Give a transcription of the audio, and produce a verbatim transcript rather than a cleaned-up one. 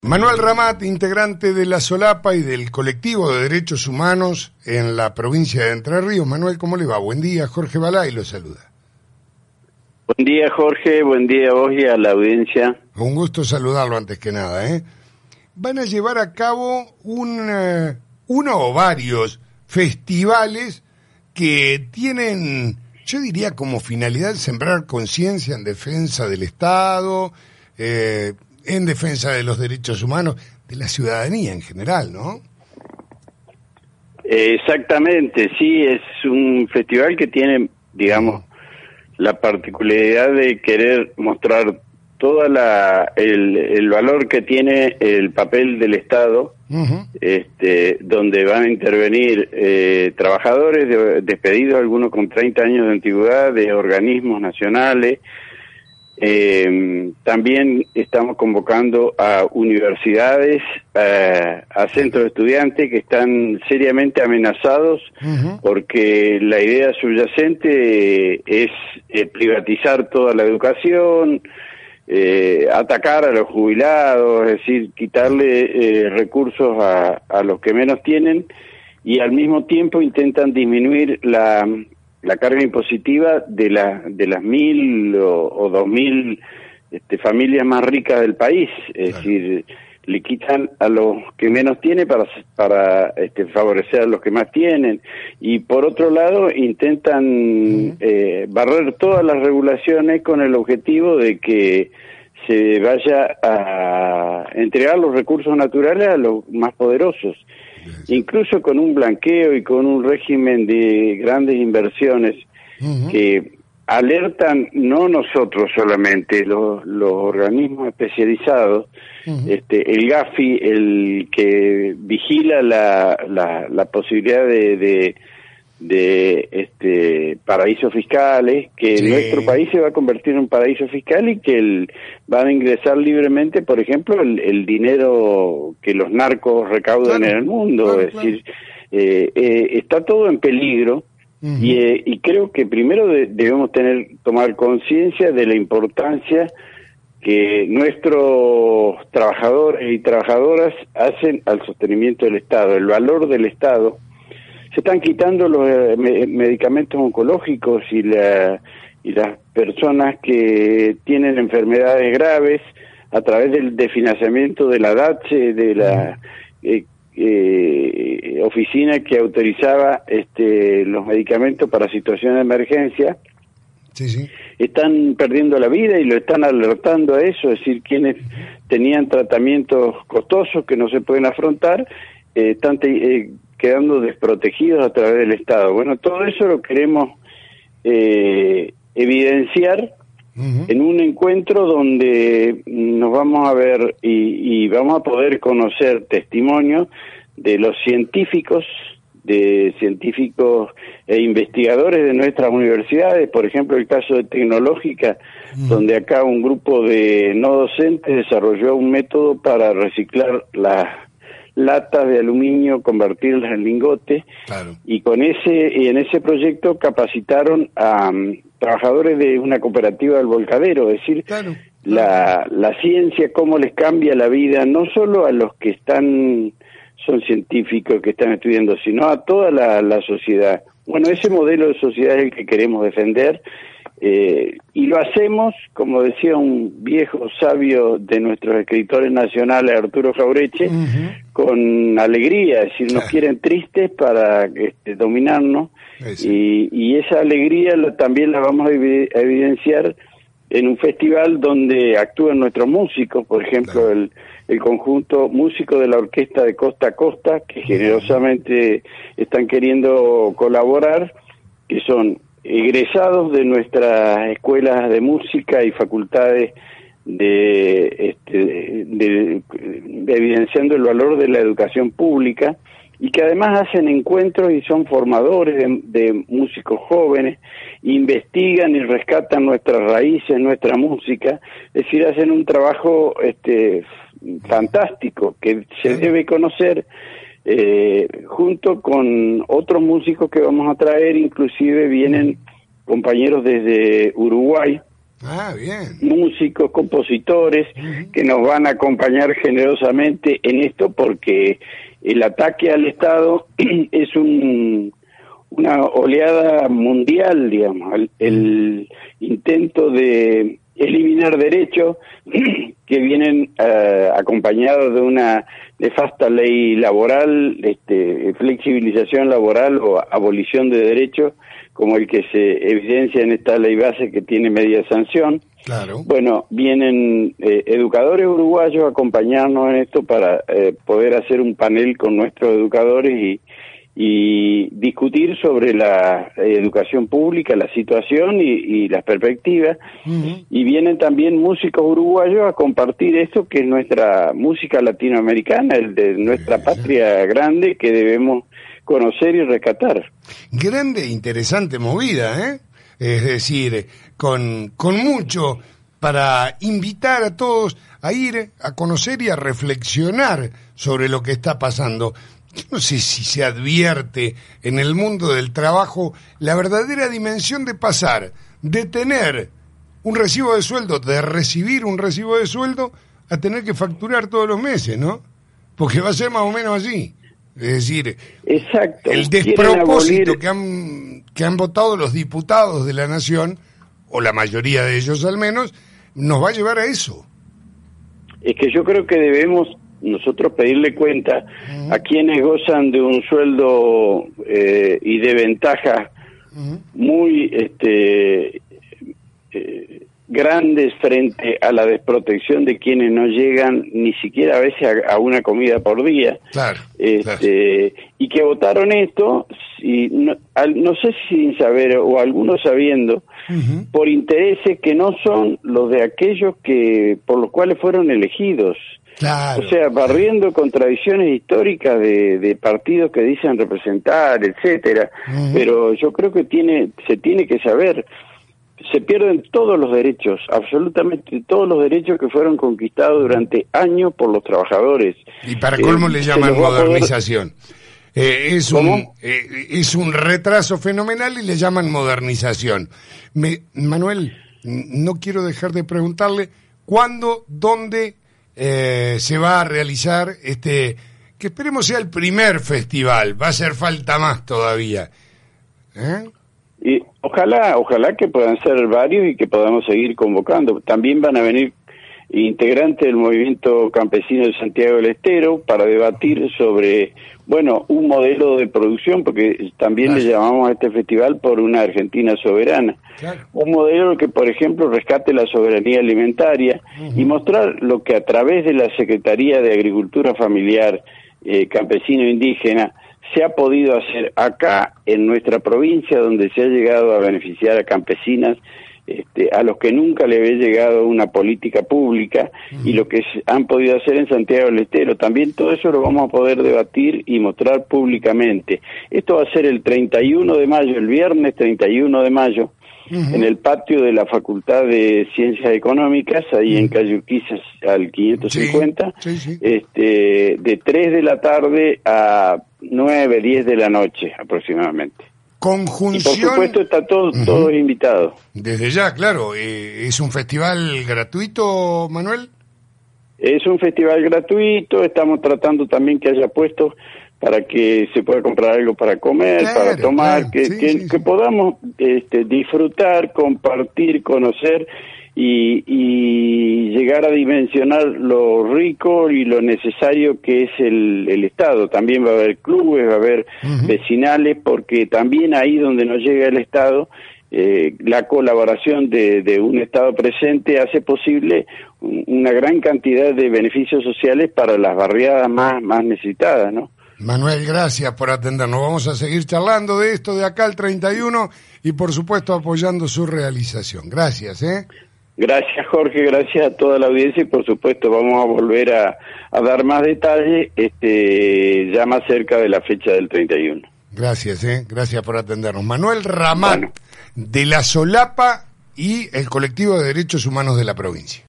Manuel Ramat, integrante de la Solapa y del Colectivo de Derechos Humanos en la provincia de Entre Ríos. Manuel, ¿cómo le va? Buen día, Jorge Balay lo saluda. Buen día, Jorge, buen día a vos y a la audiencia. Un gusto saludarlo antes que nada, ¿eh? Van a llevar a cabo un, uh, uno o varios festivales que tienen, yo diría como finalidad, sembrar conciencia en defensa del Estado, eh, en defensa de los derechos humanos, de la ciudadanía en general, ¿no? Exactamente, sí, es un festival que tiene, digamos, la particularidad de querer mostrar toda la el, el valor que tiene el papel del Estado, uh-huh. este, donde van a intervenir eh, trabajadores de, despedidos, algunos con treinta años de antigüedad, de organismos nacionales. Eh, también estamos convocando a universidades, a, a centros de estudiantes que están seriamente amenazados, uh-huh. porque la idea subyacente es eh, privatizar toda la educación, eh, atacar a los jubilados, es decir, quitarle eh, recursos a, a los que menos tienen, y al mismo tiempo intentan disminuir la... la carga impositiva de la de las mil o, o dos mil este, familias más ricas del país, es claro. decir, le quitan a los que menos tienen para para este, favorecer a los que más tienen, y por otro lado intentan uh-huh. eh, barrer todas las regulaciones con el objetivo de que se vaya a entregar los recursos naturales a los más poderosos. Incluso con un blanqueo y con un régimen de grandes inversiones uh-huh. que alertan, no nosotros solamente, los, los organismos especializados, uh-huh. este, el GAFI, el que vigila la, la, la posibilidad de, de, de este, paraísos fiscales, que sí. nuestro país se va a convertir en un paraíso fiscal y que el, van a ingresar libremente, por ejemplo, el, el dinero que los narcos recaudan claro. en el mundo, claro, es claro. decir, eh, eh, está todo en peligro. Uh-huh. y, eh, y creo que primero de, debemos tener tomar conciencia de la importancia que nuestros trabajadores y trabajadoras hacen al sostenimiento del Estado, el valor del Estado. Se están quitando los eh, me, medicamentos oncológicos y, la, y las personas que tienen enfermedades graves a través del desfinanciamiento de la D A T S E, de la eh, eh, oficina que autorizaba este, los medicamentos para situaciones de emergencia. Sí, sí. Están perdiendo la vida y lo están alertando a eso, es decir, quienes tenían tratamientos costosos que no se pueden afrontar, eh, están eh, quedando desprotegidos a través del Estado. Bueno, todo eso lo queremos eh, evidenciar uh-huh. en un encuentro donde nos vamos a ver y, y vamos a poder conocer testimonios de los científicos, de científicos e investigadores de nuestras universidades, por ejemplo el caso de Tecnológica, uh-huh. donde acá un grupo de no docentes desarrolló un método para reciclar las latas de aluminio, convertirlas en lingotes, claro. y con ese y en ese proyecto capacitaron a um, trabajadores de una cooperativa del Volcadero, es decir, claro, claro. la la ciencia cómo les cambia la vida, no solo a los que están son científicos que están estudiando, sino a toda la, la sociedad. Bueno, ese modelo de sociedad es el que queremos defender, eh, y lo hacemos, como decía un viejo sabio de nuestros escritores nacionales, Arturo Jaureche, uh-huh. con alegría, es decir, nos quieren tristes para este, dominarnos, sí. y, y esa alegría lo, también la vamos a, ev- a evidenciar en un festival donde actúan nuestros músicos, por ejemplo, claro. el, el conjunto músico de la orquesta de Costa a Costa, que generosamente están queriendo colaborar, que son egresados de nuestras escuelas de música y facultades de, este, de, de evidenciando el valor de la educación pública, y que además hacen encuentros y son formadores de, de músicos jóvenes, investigan y rescatan nuestras raíces, nuestra música, es decir, hacen un trabajo este fantástico que se debe conocer, eh, junto con otros músicos que vamos a traer, inclusive vienen compañeros desde Uruguay, Ah, bien. Músicos, compositores, uh-huh. que nos van a acompañar generosamente en esto, porque el ataque al Estado es un una oleada mundial, digamos, el, el intento de eliminar derechos que vienen uh, acompañados de una nefasta ley laboral, este, flexibilización laboral o abolición de derechos, como el que se evidencia en esta ley base que tiene media sanción. Claro. Bueno, vienen eh, educadores uruguayos a acompañarnos en esto para eh, poder hacer un panel con nuestros educadores y y discutir sobre la educación pública, la situación y, y las perspectivas. Uh-huh. Y vienen también músicos uruguayos a compartir esto que es nuestra música latinoamericana, el de nuestra patria grande que debemos conocer y rescatar. Grande, interesante movida, ¿eh? Es decir, con, con mucho para invitar a todos a ir a conocer y a reflexionar sobre lo que está pasando. Yo no sé si se advierte en el mundo del trabajo la verdadera dimensión de pasar de tener un recibo de sueldo, de recibir un recibo de sueldo, a tener que facturar todos los meses, ¿no? Porque va a ser más o menos así. Es decir, exacto, el despropósito que han, que han votado los diputados de la Nación, o la mayoría de ellos al menos, nos va a llevar a eso. Es que yo creo que debemos nosotros pedirle cuenta uh-huh. a quienes gozan de un sueldo eh, y de ventajas uh-huh. muy este eh, grandes frente a la desprotección de quienes no llegan ni siquiera a veces a, a una comida por día. Claro, este, claro. Y que votaron esto, y no, al, no sé si sin saber o algunos sabiendo, uh-huh. por intereses que no son los de aquellos que por los cuales fueron elegidos. Claro. O sea, barriendo contradicciones históricas de, de partidos que dicen representar, etcétera. Uh-huh. Pero yo creo que tiene se tiene que saber, se pierden todos los derechos, absolutamente todos los derechos que fueron conquistados durante años por los trabajadores. Y para colmo eh, le llaman modernización. Poder... Eh, es ¿Cómo? un eh, es un retraso fenomenal y le llaman modernización. Me, Manuel, no quiero dejar de preguntarle cuándo, dónde Eh, se va a realizar este, que esperemos sea el primer festival, va a hacer falta más todavía. ¿Eh? Y ojalá, ojalá que puedan ser varios y que podamos seguir convocando. También van a venir integrantes del movimiento campesino de Santiago del Estero para debatir sobre, bueno, un modelo de producción, porque también claro. le llamamos a este festival por una Argentina soberana. Claro. Un modelo que, por ejemplo, rescate la soberanía alimentaria uh-huh. y mostrar lo que a través de la Secretaría de Agricultura Familiar, eh, Campesino e Indígena, se ha podido hacer acá en nuestra provincia, donde se ha llegado a beneficiar a campesinas Este, a los que nunca le había llegado una política pública uh-huh. y lo que han podido hacer en Santiago del Estero. También todo eso lo vamos a poder debatir y mostrar públicamente. Esto va a ser el treinta y uno de mayo, el viernes treinta y uno de mayo, uh-huh. en el patio de la Facultad de Ciencias Económicas, ahí uh-huh. en calle Urquiza al quinientos cincuenta, sí, sí, sí. Este, de tres de la tarde a nueve, diez de la noche aproximadamente. Conjunción... Y por supuesto está todo, uh-huh. todos invitados. Desde ya, claro. Eh, ¿Es un festival gratuito, Manuel? Es un festival gratuito, estamos tratando también que haya puestos para que se pueda comprar algo para comer, claro, para tomar, claro. que, sí, que, sí, que sí. podamos este, disfrutar, compartir, conocer y, y llegar a dimensionar lo rico y lo necesario que es el, el Estado. También va a haber clubes, va a haber uh-huh. vecinales, porque también ahí donde nos llega el Estado, eh, la colaboración de, de un Estado presente hace posible un, una gran cantidad de beneficios sociales para las barriadas más, más necesitadas, ¿no? Manuel, gracias por atendernos. Vamos a seguir charlando de esto de acá al treinta y uno y por supuesto apoyando su realización. Gracias, ¿eh? Gracias, Jorge, gracias a toda la audiencia y por supuesto vamos a volver a, a dar más detalles este, ya más cerca de la fecha del treinta y uno. Gracias, ¿eh? Gracias por atendernos. Manuel Ramat, bueno. de la Solapa y el Colectivo de Derechos Humanos de la provincia.